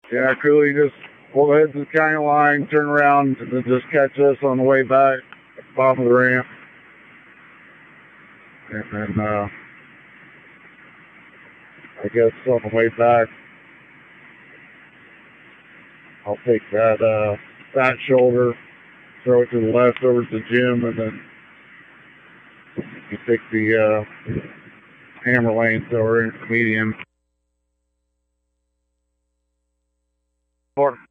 Yeah, Cooley, just pull ahead to the county line, turn around, and then just catch us on the way back at the bottom of the ramp. And then, I guess on the way back, I'll take that, fat shoulder, throw it to the left over to the gym, and then you take the, hammer lane, so we're in medium.